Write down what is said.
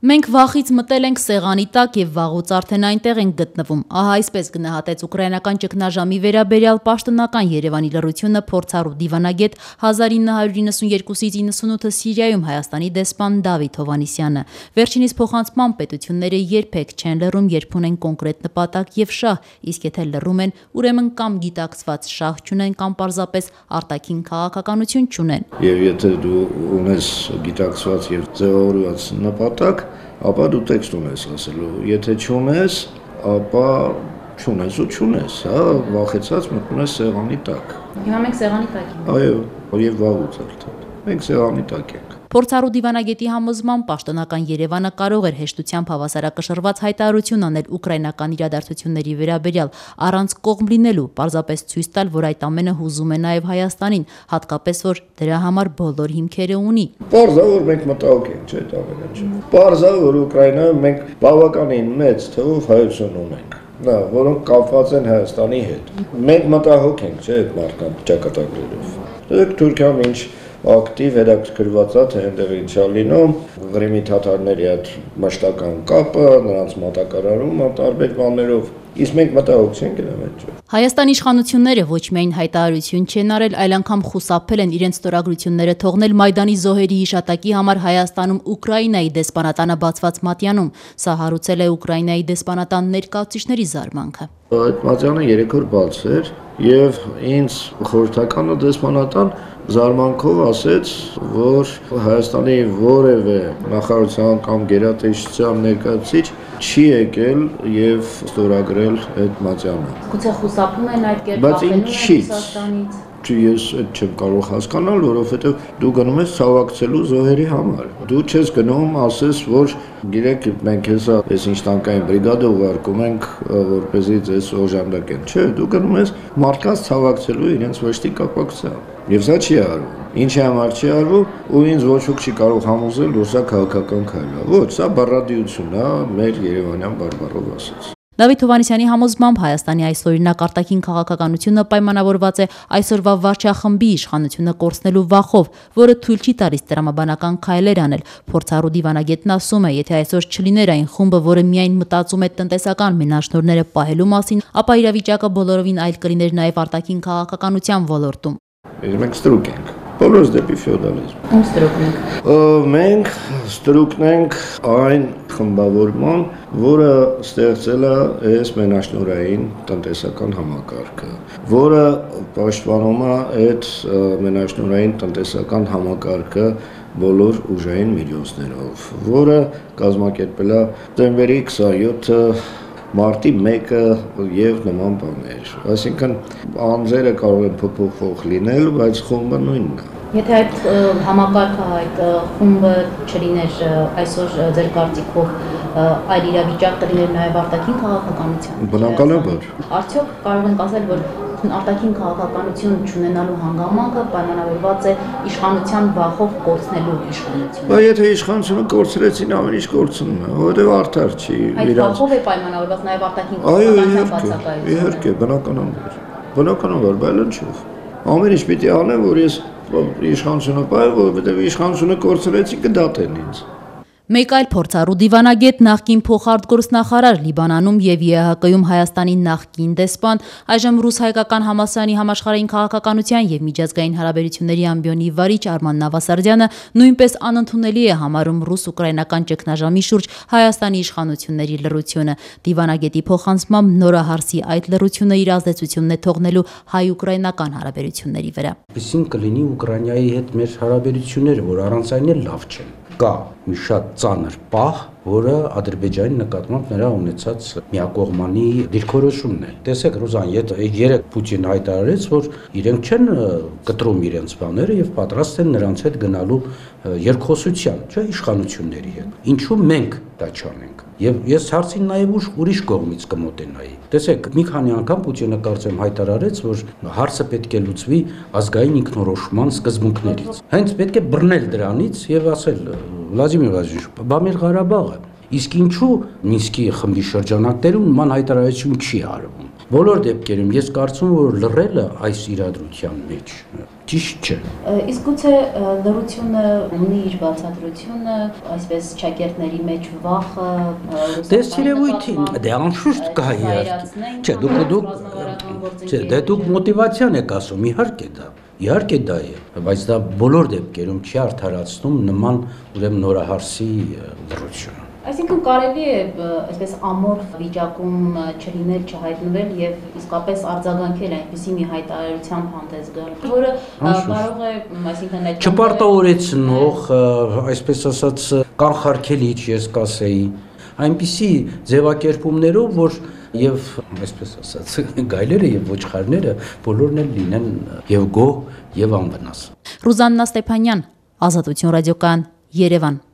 Մենք վախից մտել ենք սեղանի տակ և վաղուց արդեն այնտեղ ենք գտնվում, ահա այսպես գնահատեց ուկրաինական ճգնաժամի վերաբերյալ պաշտոնական Երևանի լռությունը փորձառու դիվանագետ 1992-ից 98 Սիրիայում Հայաստանի դեսպան Դավիթ Հովհաննիսյանը։ Վերջինիս փոխանցմամբ պետությունները երբեք չեն լռում, երբ ունեն կոնկրետ նպատակ և շահ, իսկ եթե լռում են, ուրեմն կամ գիտակցված շահ չունեն, կամ պարզապես արտաքին քաղաքականություն չունեն։ Եվ եթե դու ունես գիտակցված և ձևավորված նպատակ, ապա դու տեքստ ունես ասելու, եթե չունես, ապա չունես ու չունես, վախեցած մտնում ես սեղանի տակ։ Հիմա մենք սեղանի տակ ենք։ Այո, և վաղուց արդեն։ Մենք սեղանի տակ ենք։ Փորձառու դիվանագետի համոզմամբ պաշտոնական Երևանը կարող էր հեշտությամբ հավասարակշռված հայտարարություն անել ուկրաինական իրադարձությունների վերաբերյալ, առանց կողմ լինելու, պարզապես ցույց տալ, որ այդ ամենը հուզում է նաև Հայաստանին, հատկապես որ դրա համար բոլոր հիմքերը ունի։ Պարզ է, որ մենք մտահոգ ենք, չէ՞, դա ամենը։ Պարզ է, որ Ուկրաինայում մենք բավականին մեծ թվով հայություն ունենք, որոնք կապված են Հայաստանի հետ։ Մենք մտահոգ ենք, չէ՞, այդ մարդկանց ճակատագրերով։ Դուք Թուրքիայում ինչ ակտիվ հետաքրքրված է, թե այնտեղ ինչա լինում, Ղրիմի թաթարների հետ մշտական կապը, նրանց մատակարարումը տարբեր բաներով, իսկ մենք մտահոգ չենք դրա մեջ։ Հայաստանի իշխանությունները ոչ միայն հայտարարություն չեն արել, այլ անգամ խուսափել են իրենց ստորագրությունները թողնել Մայդանի զոհերի հիշատակի համար Հայաստանում Ուկրաինայի դեսպանատանը բացված մատյանում։ Սա հարուցել է Ուկրաինայի դեսպանատան ներկայացուցիչների զարմանքը։ Այդ մատյանը 3 օր բաց էր և ինձ խորհրդականը դեսպանատան զարմանքով ասեց, որ Հայաստանի որևէ նախարարության կամ գերատեսչության ներկայացուցիչ չի եկել և ստորագրել այդ մատյանը։ Գուցե խուսափում են այդ կերպ Ռուսաստանից։ Ես այդ չեմ կարող հասկանալ, որովհետև դու գնում ես ցավակցելու զոհերի համար։ Դու չես գնում, ասես, որ գիտեք, մենք հեսա այս ինչ տանկային բրիգադը ուղարկում ենք, որպեսզի ձեզ օժանդակեն։ Չէ, դու գնում ես մարդկանց ցավակցելու իրենց վշտի կապակցությամբ։ Եվ սա չի արվում։ Ինչի համար չի արվում, ու ինձ ոչ ոք չի կարող համոզել, որ սա քաղաքական քայլ է։ Ոչ, սա բառադիություն է, մեր երևանյան բարբառով ասած։ Դավիթ Հովհաննիսյանի համոզմամբ Հայաստանի այսօրինակ արտաքին քաղաքականությունը պայմանավորված է այսօրվա վարչախմբի իշխանությունը կորցնելու վախով, որը թույլ չի տալիս տրամաբանական քայլեր անել։ Փորձառու դիվանագետն ասում է, եթե այսօր չլիներ այն խումբը, որը միայն մտածում է տնտեսական մենաշնորհները պահելու մասին, ապա իրավիճակը բոլորովին այլ կլիներ նաև արտաքին քաղաքականության ոլորտում։ Մենք ստրուկ ենք։ Բոլորս դեպի ֆեոդալիզմ։ Ում ստրուկն եք։ Մենք ստրուկն ենք այն խմբավորման, որը ստեղծել է այս մենաշնորհային տնտեսական համակարգը, որը պաշտպանում է այդ մենաշնորհային տնտեսական համակարգը բոլոր ուժային միջոցներով, որը կազմակերպել է դեկտեմբերի 27-ը մարտի 1-ը և նման բաներ, այսինքն անձերը կարող են փոփոխվող լինել, բայց խումբը նույնն է։ Եթե այդ համակարգը, այդ խումբը չլիներ այսօր ձեր կարծիքով, այլ իրավիճակ կլիներ նաև արտաքին քաղաքականության։ Բնականաբար։ Արդյոք կարող ենք ասել, որ արտաքին քաղաքականություն չունենալու հանգամանքը պայմանավորված է իշխանության վախով կորցնելու իշխանությունը։ Բայց եթե իշխանությունը կորցրեցին, ամեն ինչ կորցնում է, որովհետև արդար չի։ Այդ վախով է պայմանավորված նաև արտաքին քաղաքականության բացակայությունը։ Իհարկե, բնականաբար, բայց ինչով։ Ամեն ինչ պիտի անեմ, որ ես իշխանությունը պահեմ, որովհետև իշխանությունը կորցրեցի կդատեն ինձ։ Մեկ այլ փորձառու դիվանագետ, նախկին փոխարտգործնախարար Լիբանանում և ԵԱՀԿ-ում Հայաստանի նախկին դեսպան, այժմ ռուս-հայկական համալսարանի համաշխարհային քաղաքականության և միջազգային հարաբերությունների ամբիոնի վարիչ Արման Նավասարդյանը նույնպես անընդունելի է համարում ռուս-ուկրաինական ճգնաժամի շուրջ Հայաստանի իշխանությունների լռությունը։ Դիվանագետի փոխանցմամբ նորահարսի այդ լռությունը իր ազդեցությունն է թողնելու հայ-ուկրաինական հարաբերությունների վրա։ Այսինքն կլինի Ուկրաինայի հետ մեր հարաբերությունները, որ առանց այն էլ լավ չեն։ Կա մի շատ ծանր պահ, որը Ադրբեջանի նկատմամբ նրա ունեցած միակողմանի դիրքորոշումն է։ Տեսեք, Ռուզան, երեք Պուտին հայտարարեց, որ իրենք չեն կտրում իրենց բաները եւ պատրաստ են նրանց հետ գնալու երկխոսության, չէ, իշխանությունների հետ։ Ինչու մենք դա չանենք։ Եվ ես հարցին նաև ուրիշ կողմից կմոտենայի։ Տեսեք, մի քանի անգամ Պուտինը կարծեմ հայտարարեց, որ հարցը պետք է լուծվի ազգային ինքնորոշման սկզբունքներից։ Հենց պետք է բռնել դրանից եւ ասել Վլադիմիր Վլադիմիրովիչ, բա մեր Ղարաբաղը, իսկ ինչու Մինսկի խմբի շրջանակներում նման հայտարարություն չի արվում։ Բոլոր դեպքերում ես կարծում որ լռելը այս իրադրության մեջ ճիշտ չէ։ Իսկ գուցե լռությունը ունի իր բացատրությունը, այսպես շակերտների մեջ վախը, Դες երևույթին, դե անշուշտ կա Չէ, դուք մոտիվացիան եք ասում, իհարկե դա է, բայց դա բոլոր դեպքերում չի արդարացնում նման ուրեմն նորահարսի լռությունը։ Այսինքն կարելի է այսպես ամորֆ վիճակում չլինել, չհայտնվել եւ իսկապես արձագանքել այնպիսի մի հայտարարությամբ հանդես գալ, որը կարող է, այսինքն այդ չպարտավորեցնող, այսպես ասած, կանխարգելիչ, ես կասեի, այնպիսի ձևակերպումներով, որ եւ այսպես ասած, գայլերը եւ ոչխարները բոլորն էլ լինեն եւ գոհ եւ անվնաս։ Ռուզաննա Ստեփանյան, Ազատություն ռադիոկայան, Երևան։